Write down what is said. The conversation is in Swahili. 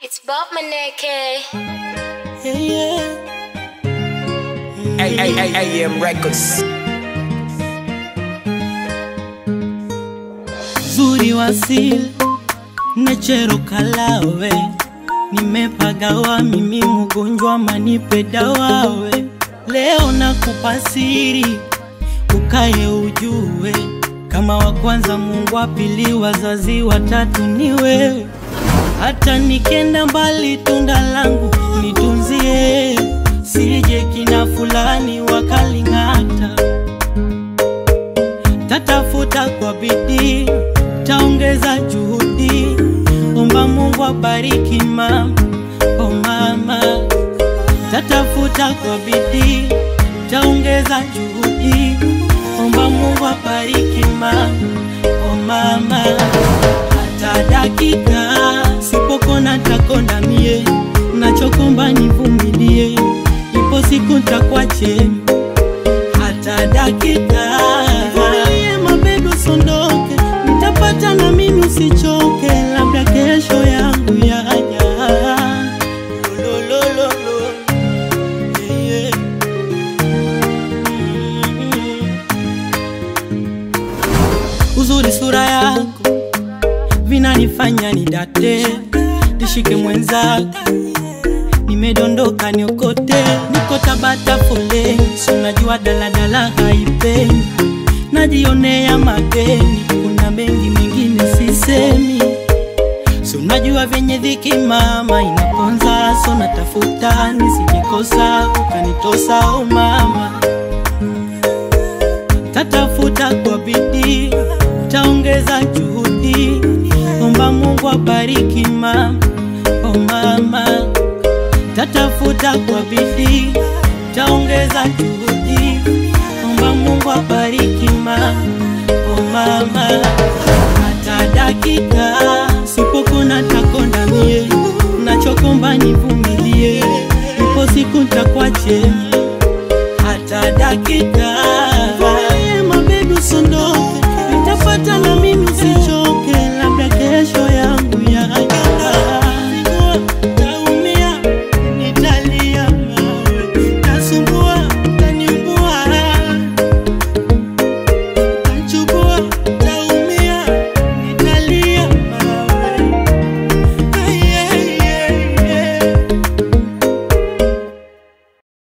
It's Bob Maneke. AM Records. Zuri wasili nechero kalawe, nimepagawa mimi mgonjwa manipe dawawe. Leo nakupa siri ukaye ujue, kama wa kwanza Mungu, wa pili wazazi, watatu ni wewe. Hata nikenda mbali tunda langu nitunzie, sije kina fulani wakalingata. Tatafuta kwa bidii, taongeza juhudi, omba Mungu abariki mama, oh mama. Tatafuta kwa bidii, taongeza juhudi, omba Mungu abariki mama, oh mama. Hata dakika sipokona takonda mie, nachokomba nivumilie, ipo siku ntakwache. Hata dakika nivumilie mabedu sondoke, nitapata na mimi usichoke, labda kesho yangu yaja. Uzuri sura yako vinanifanya nidate, nishike mwenzako, nimedondoka niokote. Niko Tabata foleni, unajua daladala haipeni, najionea mageni, kuna mengi mengine sisemi. Unajua venye dhiki mama inaponza, so natafuta nisijikosa ukanitosa, oh mama. Tatafuta kwa bidii, taongeza juhudi, omba Mungu abariki mama, oh mama. Tatafuta kwa bidii, taongeza juhudi, omba Mungu abariki mama, oh mama. Hata dakika sipokona takonda mie, nachokomba nivumilie, ipo siku ntakwache. Hata dakika